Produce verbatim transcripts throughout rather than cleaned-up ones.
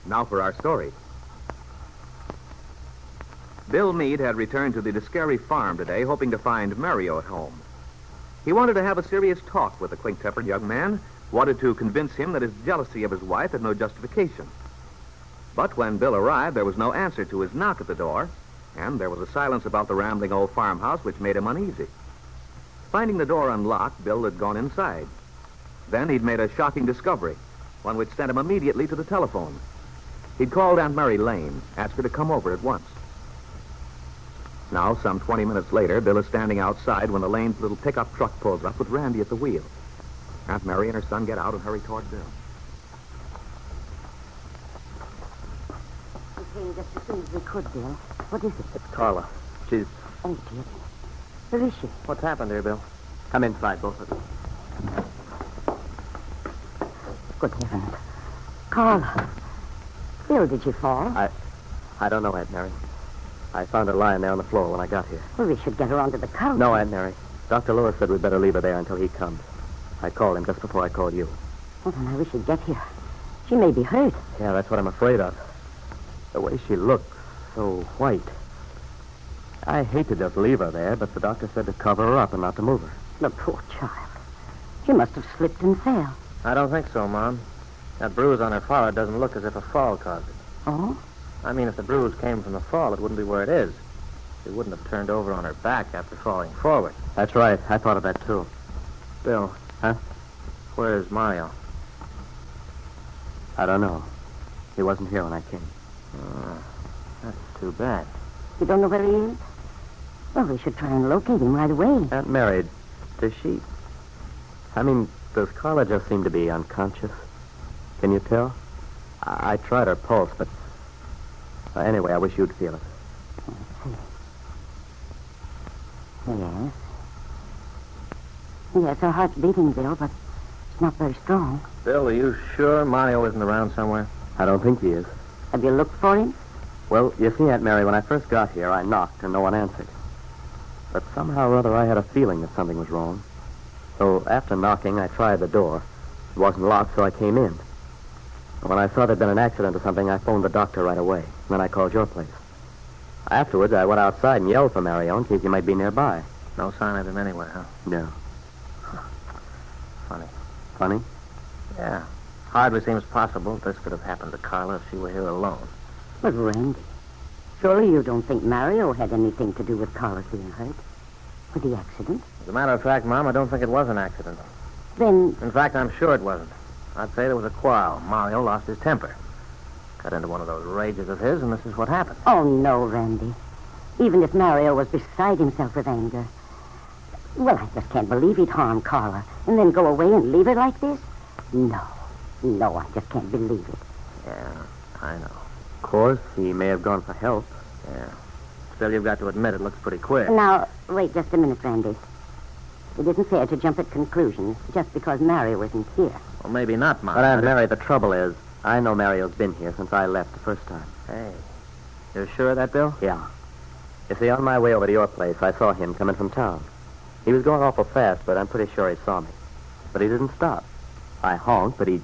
Now for our story. Bill Meade had returned to the Descari farm today, hoping to find Mario at home. He wanted to have a serious talk with the quink-tempered young man, wanted to convince him that his jealousy of his wife had no justification. But when Bill arrived, there was no answer to his knock at the door, and there was a silence about the rambling old farmhouse which made him uneasy. Finding the door unlocked, Bill had gone inside. Then he'd made a shocking discovery, one which sent him immediately to the telephone. He'd called Aunt Mary Lane, asked her to come over at once. Now, some twenty minutes later, Bill is standing outside when the Lane's little pickup truck pulls up with Randy at the wheel. Aunt Mary and her son get out and hurry toward Bill. We came just as soon as we could, Bill. What is it? It's Carla. She's... Oh, dear. Where is she? What's happened here, Bill? Come inside, both of you. Good heavens. Carla. Bill, did she fall? I... I don't know, Aunt Mary. I found her lying there on the floor when I got here. Well, we should get her onto the couch. No, Aunt Mary. Doctor Lewis said we'd better leave her there until he comes. I called him just before I called you. Oh, then I wish she'd get here. She may be hurt. Yeah, that's what I'm afraid of. The way she looks, so white. I hate to just leave her there, but the doctor said to cover her up and not to move her. The poor child. She must have slipped and fell. I don't think so, Mom. That bruise on her forehead doesn't look as if a fall caused it. Oh? I mean, if the bruise came from the fall, it wouldn't be where it is. She wouldn't have turned over on her back after falling forward. That's right. I thought of that, too. Bill. Huh? Where's Mario? I don't know. He wasn't here when I came. Oh, that's too bad. You don't know where he is? Well, we should try and locate him right away. Aunt Mary, does she... I mean, does Carla just seem to be unconscious? Can you tell? I, I tried her pulse, but... Uh, anyway, I wish you'd feel it. Let's see. Yes. Yes, her heart's beating, Bill, but it's not very strong. Bill, are you sure Mario isn't around somewhere? I don't think he is. Have you looked for him? Well, you see, Aunt Mary, when I first got here, I knocked and no one answered. But somehow or other, I had a feeling that something was wrong. So after knocking, I tried the door. It wasn't locked, so I came in. And when I saw there'd been an accident or something, I phoned the doctor right away. And then I called your place. Afterwards, I went outside and yelled for Mario in case he might be nearby. No sign of him anywhere, huh? No. Funny. Funny? Yeah. Hardly seems possible this could have happened to Carla if she were here alone. But, Randy, surely you don't think Mario had anything to do with Carla's being hurt? With the accident? As a matter of fact, Mom, I don't think it was an accident. Then... In fact, I'm sure it wasn't. I'd say there was a quarrel. Mario lost his temper. Got into one of those rages of his, and this is what happened. Oh, no, Randy. Even if Mario was beside himself with anger. Well, I just can't believe he'd harm Carla and then go away and leave her like this. No. No, I just can't believe it. Yeah, I know. Of course, he may have gone for help. Yeah. Still, you've got to admit it looks pretty queer. Now, wait just a minute, Randy. It isn't fair to jump at conclusions just because Mario isn't here. Well, maybe not, Mom. But, Aunt Mary, the trouble is, I know Mario's been here since I left the first time. Hey, you're sure of that, Bill? Yeah. You see, on my way over to your place, I saw him coming from town. He was going awful fast, but I'm pretty sure he saw me. But he didn't stop. I honked, but he...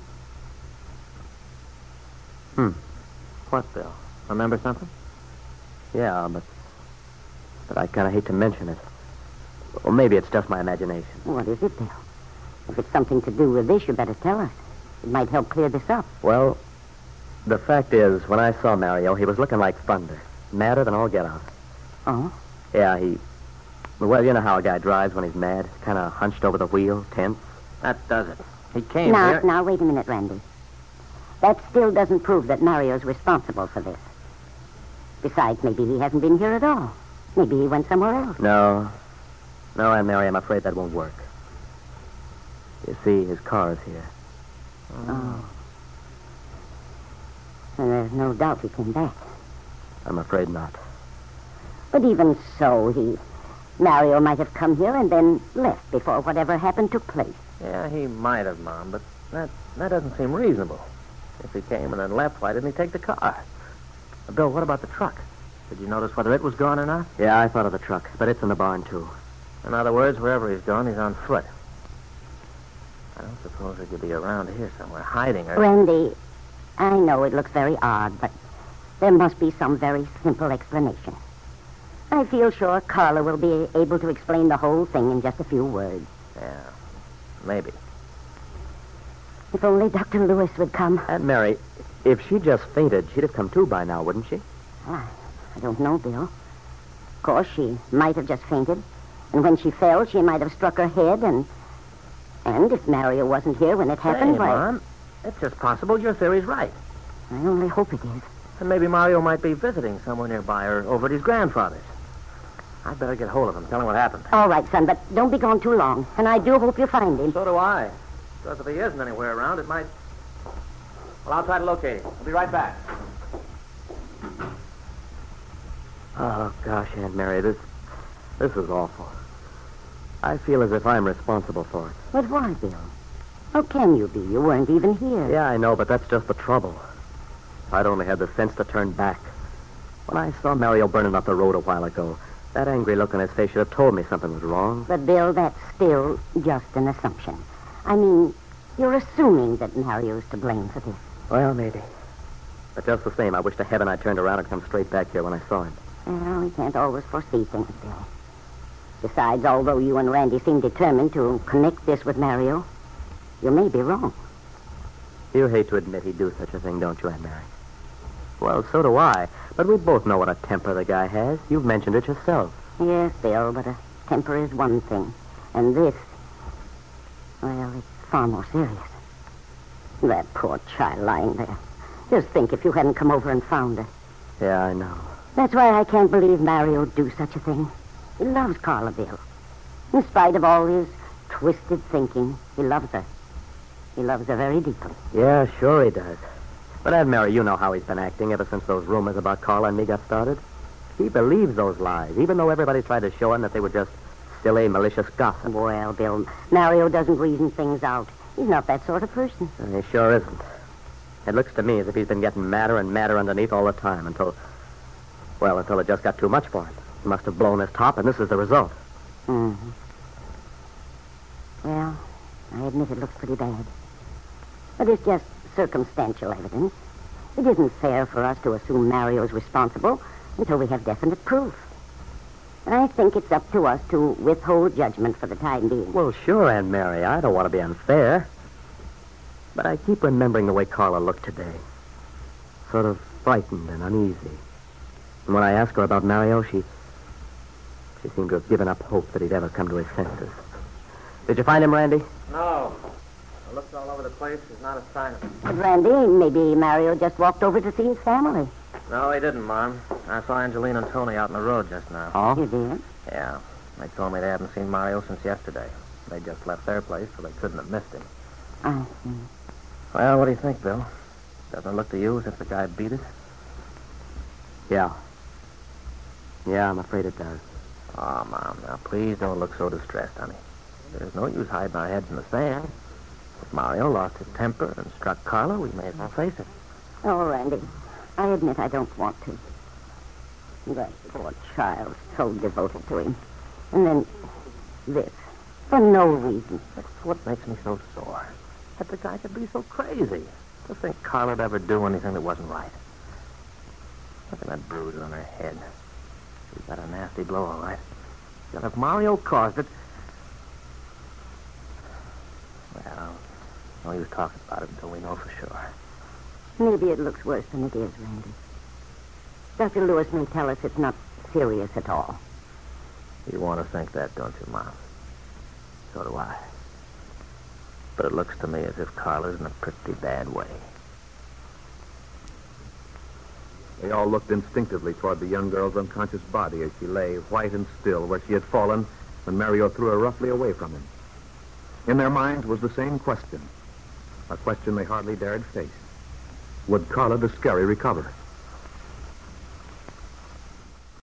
Hmm. What, Bill? Remember something? Yeah, but... But I kind of hate to mention it. Or maybe it's just my imagination. What is it, Bill? If it's something to do with this, you better tell us. It might help clear this up. Well, the fact is, when I saw Mario, he was looking like thunder. Madder than all get out. Oh? Yeah, he... Well, you know how a guy drives when he's mad? Kind of hunched over the wheel, tense. That does it. He came now, here... Now, wait a minute, Randy. That still doesn't prove that Mario's responsible for this. Besides, maybe he hasn't been here at all. Maybe he went somewhere else. No. No, Aunt Mary, I'm afraid that won't work. You see, his car is here. Oh. And there's no doubt he came back. I'm afraid not. But even so, he... Mario might have come here and then left before whatever happened took place. Yeah, he might have, Mom, but that that doesn't seem reasonable. If he came and then left, why didn't he take the car? Uh, Bill, what about the truck? Did you notice whether it was gone or not? Yeah, I thought of the truck, but it's in the barn, too. In other words, wherever he's gone, he's on foot. I don't suppose he could be around here somewhere, hiding or... Randy, I know it looks very odd, but there must be some very simple explanation. I feel sure Carla will be able to explain the whole thing in just a few words. Yeah, maybe. If only Doctor Lewis would come. Aunt Mary, if she just fainted, she'd have come to by now, wouldn't she? I, I don't know, Bill. Of course, she might have just fainted. And when she fell, she might have struck her head, and... And if Mario wasn't here when it happened, Hey, why... Mom, it's just possible your theory's right. I only hope it is. And maybe Mario might be visiting somewhere nearby or over at his grandfather's. I'd better get hold of him, tell him what happened. All right, son, but don't be gone too long. And I do hope you find him. So do I. Because if he isn't anywhere around, it might... Well, I'll try to locate him. I'll be right back. Oh, gosh, Aunt Mary, this... This is awful. I feel as if I'm responsible for it. But why, Bill? How can you be? You weren't even here. Yeah, I know, but that's just the trouble. I'd only had the sense to turn back. When I saw Mario burning up the road a while ago, that angry look on his face should have told me something was wrong. But, Bill, that's still just an assumption. I mean, you're assuming that Mario's to blame for this. Well, maybe. But just the same, I wish to heaven I'd turned around and come straight back here when I saw him. Well, we can't always foresee things, Bill. Besides, although you and Randy seem determined to connect this with Mario, you may be wrong. You hate to admit he'd do such a thing, don't you, Aunt Mary? Well, so do I. But we both know what a temper the guy has. You've mentioned it yourself. Yes, Bill, but a temper is one thing. And this, well, it's far more serious. That poor child lying there. Just think if you hadn't come over and found her. Yeah, I know. That's why I can't believe Mario'd do such a thing. He loves Carla, Bill. In spite of all his twisted thinking, he loves her. He loves her very deeply. Yeah, sure he does. But Aunt Mary, you know how he's been acting ever since those rumors about Carla and me got started. He believes those lies, even though everybody tried to show him that they were just silly, malicious gossip. Well, Bill, Mario doesn't reason things out. He's not that sort of person. And he sure isn't. It looks to me as if he's been getting madder and madder underneath all the time until, well, until it just got too much for him. He must have blown his top, and this is the result. Mm-hmm. Well, I admit it looks pretty bad. But it's just circumstantial evidence. It isn't fair for us to assume Mario's responsible until we have definite proof. And I think it's up to us to withhold judgment for the time being. Well, sure, Aunt Mary. I don't want to be unfair. But I keep remembering the way Carla looked today. Sort of frightened and uneasy. And when I asked her about Mario, she... She seemed to have given up hope that he'd ever come to his senses. Did you find him, Randy? No. I looked all over the place. There's not a sign of him. But, Randy, maybe Mario just walked over to see his family. No, he didn't, Mom. I saw Angelina and Tony out on the road just now. Oh? You did? Yeah. They told me they haven't seen Mario since yesterday. They just left their place, so they couldn't have missed him. I see. Well, what do you think, Bill? Doesn't it look to you as if the guy beat it? Yeah. Yeah, I'm afraid it does. Oh, Mom, now please don't look so distressed, honey. There's no use hiding our heads in the sand. If Mario lost his temper and struck Carla, we may as well face it. Oh, Randy, I admit I don't want to. That poor child, so devoted to him. And then this, for no reason. That's what makes me so sore. That the guy could be so crazy. To think Carla'd ever do anything that wasn't right. Look at that bruise on her head. She's got a nasty blow, all right. And if Mario caused it... Well, no use talking about it until we know for sure. Maybe it looks worse than it is, Randy. Doctor Lewis may tell us it's not serious at all. You want to think that, don't you, Mom? So do I. But it looks to me as if Carla's in a pretty bad way. They all looked instinctively toward the young girl's unconscious body as she lay, white and still, where she had fallen when Mario threw her roughly away from him. In their minds was the same question, a question they hardly dared face. Would Carla Descari recover?